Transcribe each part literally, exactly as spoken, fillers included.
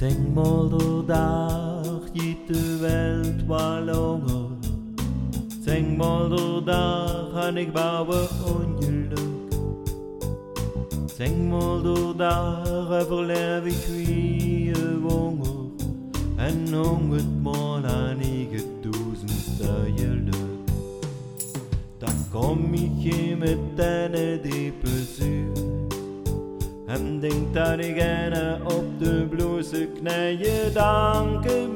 Zehnmal der Tag, jede Welt war langer. Zehnmal der Tag, han ich baue Unglück. Zehnmal der Tag, überlebe ich wie ein Wunder. En honderdmal han ich duizendste geluk. Dan kom ich hier mit deine Depression. En denk dat ik gerne op de bloze knieën danken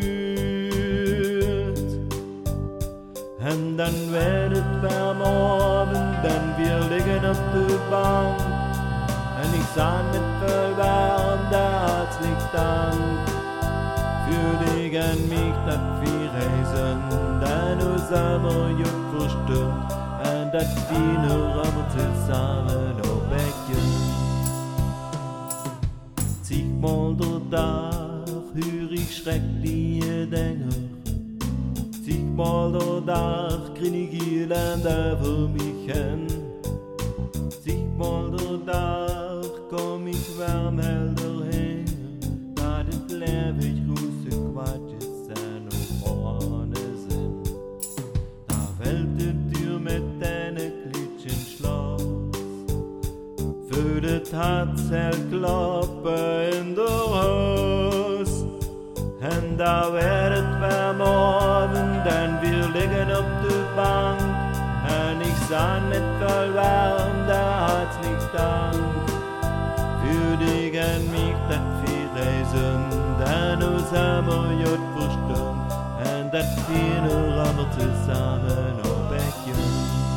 moet. En dan werd het warm avond, dan wir liggen op de bank. En ik zag met verwarmde hartelijk dank. Für dich en mich dat wir reisen, dan zusammen je verstimmt. En dat wir nur aber zusammen op weggehen. Zigmal der Tag hör ich schreckliche Dinge. Zigmal der Tag krieg ich Elend über mich hin. Zigmal der Tag komm ich wärmhelder hin. Da das Leben ich ruße Quatsch sein und vorne sind. Da fällt die Tür mit deinen Klitschen Schloss. Für das Herz hält Klappe in der Haus. Und da wird es warm Abend, denn wir liegen auf der Bank. Und ich sah mit verwärmter herzlich Dank. Für dich und mich, dat wir reisen, denn uns haben wir jut verstimmt. Und dat wir nur aber zusammen auf weggehen.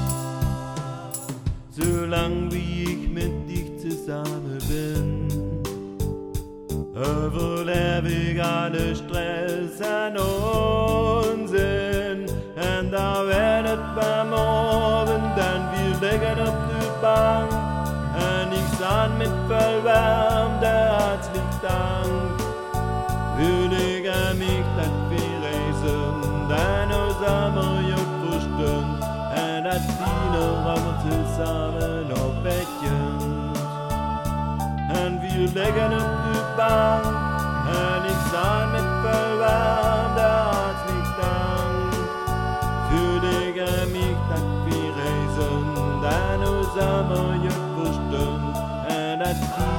Solang wie ich mit dich zusammen bin, überlebe ich alle Stress und Unsinn. Und da wird es beim Abend, denn wir liegen auf der Bank. Und ich sah mit verwärmter herzlich Dank. Für dich und mich, dat wir reisen, denn uns haben wir jut verstimmt. Und dat wir nur aber zusammen auf weggehen. Und wir liegen auf der Bank. Und ich sah mit verwärmter herzlich Dank. Für dich und mich, dat wir reisen, denn uns haben wir jut verstimmt. Und dat wir